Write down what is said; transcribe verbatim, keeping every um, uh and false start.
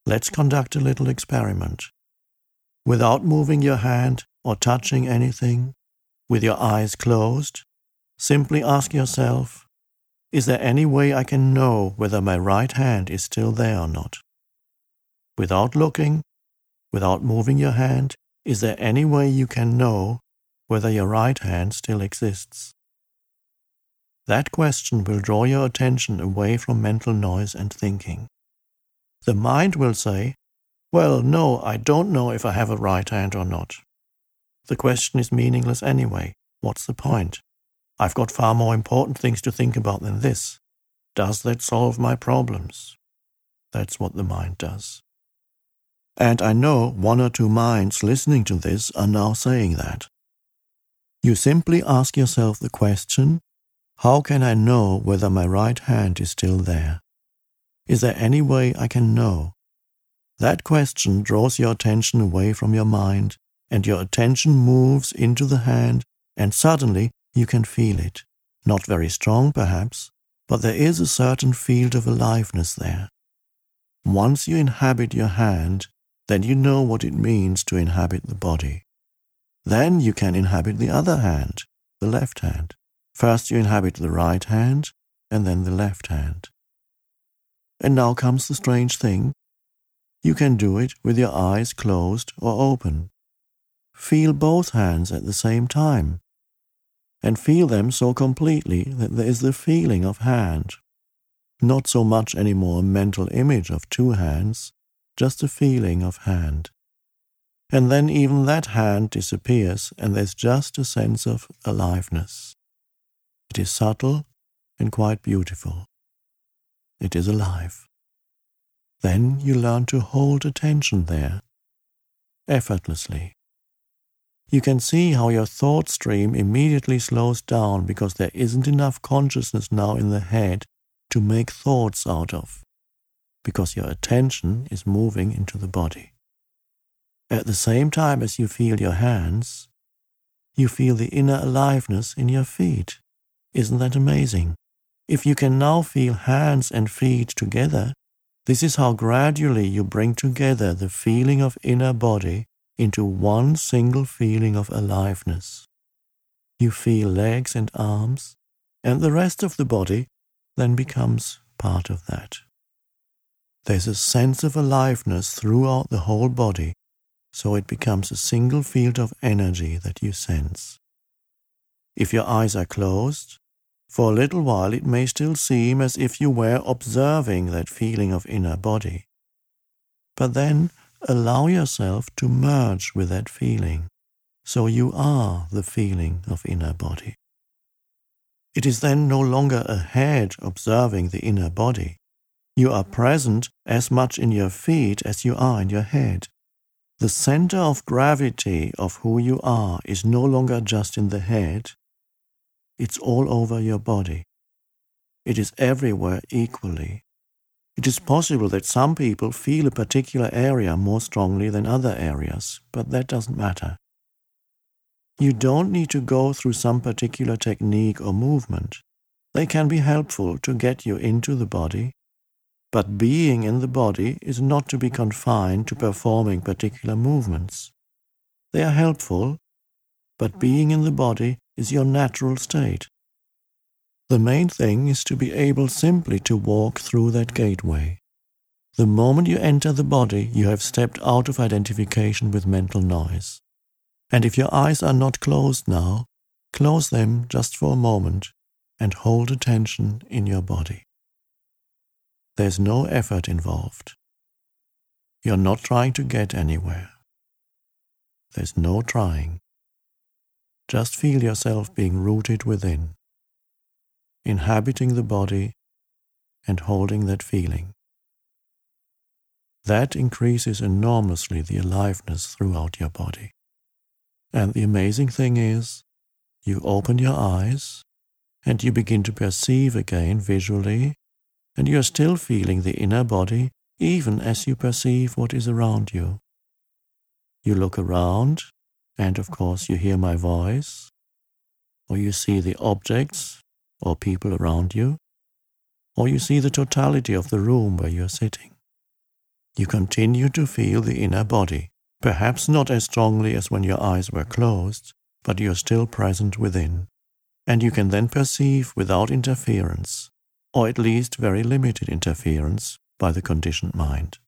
Let's conduct a little experiment. Without moving your hand or touching anything, with your eyes closed, simply ask yourself, is there any way I can know whether my right hand is still there or not? Without looking, without moving your hand, is there any way you can know whether your right hand still exists? That question will draw your attention away from mental noise and thinking. The mind will say, well, no, I don't know if I have a right hand or not. The question is meaningless anyway. What's the point? I've got far more important things to think about than this. Does that solve my problems? That's what the mind does. And I know one or two minds listening to this are now saying that. You simply ask yourself the question, how can I know whether my right hand is still there? Is there any way I can know? That question draws your attention away from your mind, and your attention moves into the hand, and suddenly you can feel it. Not very strong, perhaps, but there is a certain field of aliveness there. Once you inhabit your hand, then you know what it means to inhabit the body. Then you can inhabit the other hand, the left hand. First you inhabit the right hand, and then the left hand. And now comes the strange thing. You can do it with your eyes closed or open. Feel both hands at the same time, and feel them so completely that there is the feeling of hand. Not so much anymore a mental image of two hands, just a feeling of hand. And then even that hand disappears, and there's just a sense of aliveness. It is subtle and quite beautiful. It is alive. Then you learn to hold attention there, effortlessly. You can see how your thought stream immediately slows down because there isn't enough consciousness now in the head to make thoughts out of, because your attention is moving into the body. At the same time as you feel your hands, you feel the inner aliveness in your feet. Isn't that amazing? If you can now feel hands and feet together, this is how gradually you bring together the feeling of inner body into one single feeling of aliveness. You feel legs and arms, and the rest of the body then becomes part of that. There's a sense of aliveness throughout the whole body, so it becomes a single field of energy that you sense. If your eyes are closed, for a little while it may still seem as if you were observing that feeling of inner body. But then allow yourself to merge with that feeling, so you are the feeling of inner body. It is then no longer a head observing the inner body. You are present as much in your feet as you are in your head. The center of gravity of who you are is no longer just in the head. It's all over your body. It is everywhere equally. It is possible that some people feel a particular area more strongly than other areas, but that doesn't matter. You don't need to go through some particular technique or movement. They can be helpful to get you into the body, but being in the body is not to be confined to performing particular movements. They are helpful, but being in the body is your natural state. The main thing is to be able simply to walk through that gateway. The moment you enter the body, you have stepped out of identification with mental noise. And if your eyes are not closed now, close them just for a moment and hold attention in your body. There's no effort involved. You're not trying to get anywhere. There's no trying. Just feel yourself being rooted within, inhabiting the body and holding that feeling. That increases enormously the aliveness throughout your body. And the amazing thing is, you open your eyes and you begin to perceive again visually, and you are still feeling the inner body even as you perceive what is around you. You look around, and of course you hear my voice, or you see the objects or people around you, or you see the totality of the room where you're sitting. You continue to feel the inner body, perhaps not as strongly as when your eyes were closed, but you're still present within. And you can then perceive without interference, or at least very limited interference, by the conditioned mind.